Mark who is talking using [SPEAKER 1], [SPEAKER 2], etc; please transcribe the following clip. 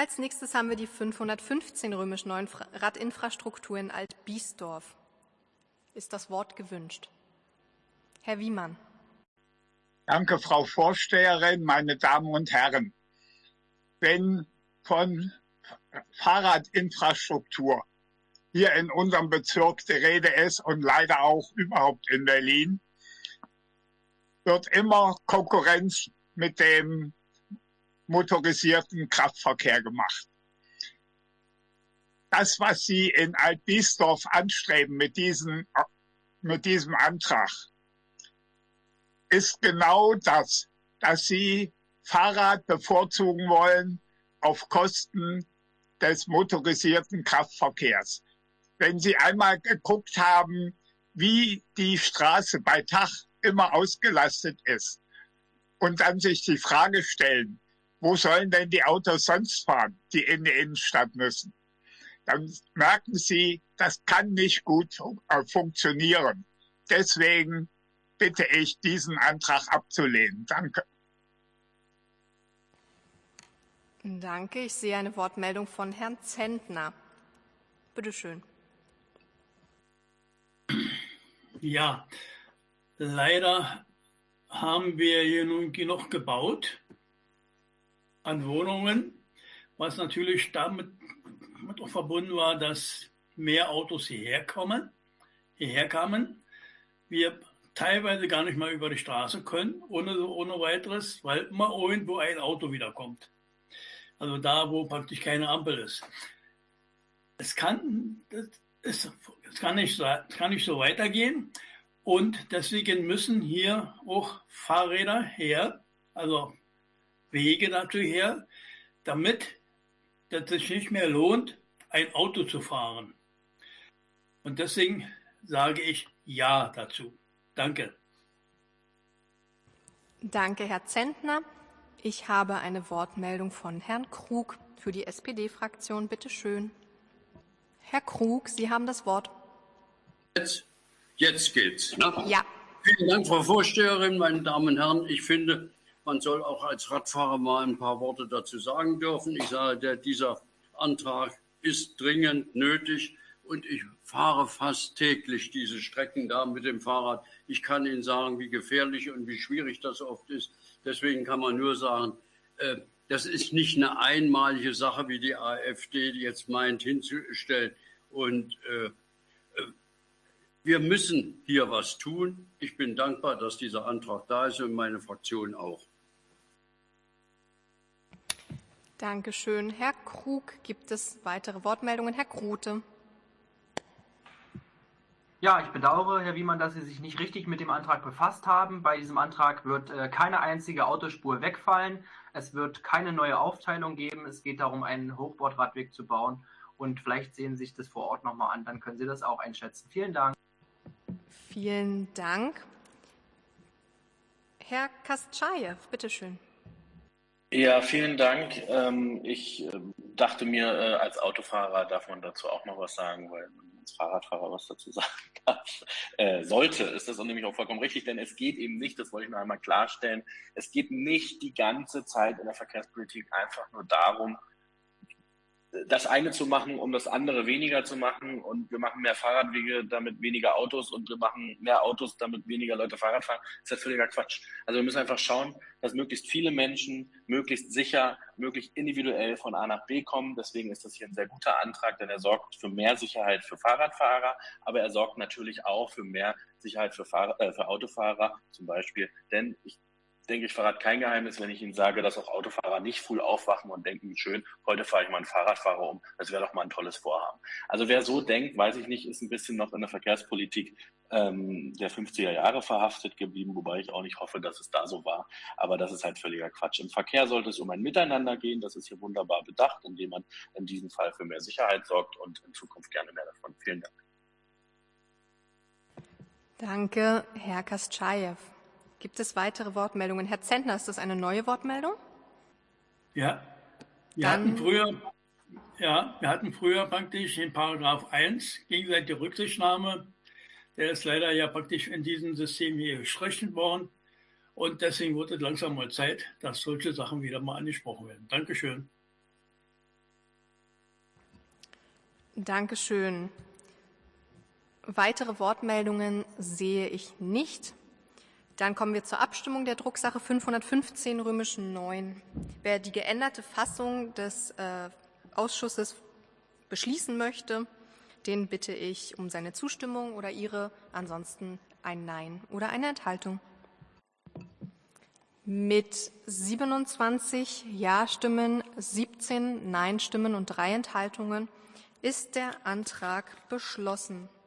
[SPEAKER 1] Als nächstes haben wir die 515 römisch-9 Radinfrastruktur in Alt-Biesdorf. Ist das Wort gewünscht? Herr Wiemann.
[SPEAKER 2] Danke, Frau Vorsteherin, meine Damen und Herren. Wenn von Fahrradinfrastruktur hier in unserem Bezirk die Rede ist und leider auch überhaupt in Berlin, wird immer Konkurrenz mit dem motorisierten Kraftverkehr gemacht. Das, was Sie in Alt-Biesdorf anstreben mit diesem Antrag, ist genau das, dass Sie Fahrrad bevorzugen wollen auf Kosten des motorisierten Kraftverkehrs. Wenn Sie einmal geguckt haben, wie die Straße bei Tag immer ausgelastet ist und dann sich die Frage stellen, wo sollen denn die Autos sonst fahren, die in die Innenstadt müssen, dann merken Sie, das kann nicht gut funktionieren. Deswegen bitte ich, diesen Antrag abzulehnen. Danke.
[SPEAKER 1] Danke. Ich sehe eine Wortmeldung von Herrn Zentner. Bitte schön.
[SPEAKER 3] Ja, leider haben wir hier nun genug gebaut an Wohnungen, was natürlich damit auch verbunden war, dass mehr Autos hierher kamen. Wir teilweise gar nicht mal über die Straße können, ohne weiteres, weil immer irgendwo ein Auto wiederkommt. Also da, wo praktisch keine Ampel ist. Es kann nicht so weitergehen. Und deswegen müssen hier auch Fahrräder her, also Wege natürlich her, damit es sich nicht mehr lohnt, ein Auto zu fahren. Und deswegen sage ich Ja dazu. Danke.
[SPEAKER 1] Danke, Herr Zentner. Ich habe eine Wortmeldung von Herrn Krug für die SPD-Fraktion. Bitte schön. Herr Krug, Sie haben das Wort.
[SPEAKER 4] Jetzt geht's. Ne?
[SPEAKER 1] Ja.
[SPEAKER 4] Vielen Dank, Frau Vorsteherin, meine Damen und Herren. Ich finde, man soll auch als Radfahrer mal ein paar Worte dazu sagen dürfen. Ich sage, dieser Antrag ist dringend nötig und ich fahre fast täglich diese Strecken da mit dem Fahrrad. Ich kann Ihnen sagen, wie gefährlich und wie schwierig das oft ist. Deswegen kann man nur sagen, das ist nicht eine einmalige Sache, wie die AfD die jetzt meint, hinzustellen. Und wir müssen hier was tun. Ich bin dankbar, dass dieser Antrag da ist und meine Fraktion auch.
[SPEAKER 1] Dankeschön. Herr Krug, gibt es weitere Wortmeldungen? Herr Grote.
[SPEAKER 5] Ja, ich bedauere, Herr Wiemann, dass Sie sich nicht richtig mit dem Antrag befasst haben. Bei diesem Antrag wird keine einzige Autospur wegfallen. Es wird keine neue Aufteilung geben. Es geht darum, einen Hochbordradweg zu bauen. Und vielleicht sehen Sie sich das vor Ort nochmal an. Dann können Sie das auch einschätzen. Vielen Dank.
[SPEAKER 1] Vielen Dank. Herr Kastschejew, bitteschön.
[SPEAKER 6] Ja, vielen Dank. Ich dachte mir, als Autofahrer darf man dazu auch noch was sagen, weil man als Fahrradfahrer was dazu sagen darf. Sollte, ist das nämlich auch vollkommen richtig, denn es geht eben nicht, das wollte ich noch einmal klarstellen, es geht nicht die ganze Zeit in der Verkehrspolitik einfach nur darum, das eine zu machen, um das andere weniger zu machen, und wir machen mehr Fahrradwege, damit weniger Autos, und wir machen mehr Autos, damit weniger Leute Fahrrad fahren. Das ist ja völliger Quatsch. Also wir müssen einfach schauen, dass möglichst viele Menschen möglichst sicher, möglichst individuell von A nach B kommen. Deswegen ist das hier ein sehr guter Antrag, denn er sorgt für mehr Sicherheit für Fahrradfahrer, aber er sorgt natürlich auch für mehr Sicherheit für Autofahrer zum Beispiel. Denn ich denke, ich verrate kein Geheimnis, wenn ich Ihnen sage, dass auch Autofahrer nicht früh aufwachen und denken, wie schön, heute fahre ich mal einen Fahrradfahrer um. Das wäre doch mal ein tolles Vorhaben. Also wer so denkt, weiß ich nicht, ist ein bisschen noch in der Verkehrspolitik der 50er Jahre verhaftet geblieben, wobei ich auch nicht hoffe, dass es da so war. Aber das ist halt völliger Quatsch. Im Verkehr sollte es um ein Miteinander gehen. Das ist hier wunderbar bedacht, indem man in diesem Fall für mehr Sicherheit sorgt, und in Zukunft gerne mehr davon. Vielen Dank.
[SPEAKER 1] Danke, Herr Kastschejew. Gibt es weitere Wortmeldungen? Herr Zentner, ist das eine neue Wortmeldung?
[SPEAKER 3] Ja, wir hatten früher praktisch in Paragraph 1 gegenseitige Rücksichtnahme. Der ist leider ja praktisch in diesem System hier gestrichen worden. Und deswegen wird es langsam mal Zeit, dass solche Sachen wieder mal angesprochen werden. Dankeschön.
[SPEAKER 1] Dankeschön. Weitere Wortmeldungen sehe ich nicht. Dann kommen wir zur Abstimmung der Drucksache 515 IX. Wer die geänderte Fassung des Ausschusses beschließen möchte, den bitte ich um seine Zustimmung oder ihre, ansonsten ein Nein oder eine Enthaltung. Mit 27 Ja-Stimmen, 17 Nein-Stimmen und 3 Enthaltungen ist der Antrag beschlossen.